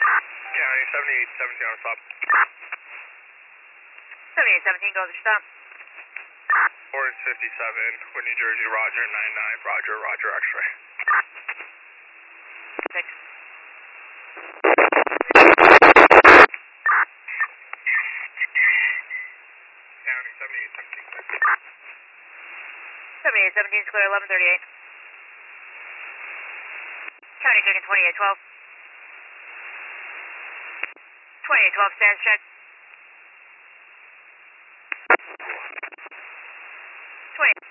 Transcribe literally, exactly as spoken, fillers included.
County seventy-eight seventeen on stop. seventy-eight seventeen, go to stop. Forest fifty-seven, with New Jersey, Roger, nine nine, Roger, Roger, X-ray. Six. County seventy-eight seventeen. seventy-eight seventeen, clear eleven thirty-eight. County checking twenty-eight twelve. twenty-eight twelve, status check. twenty.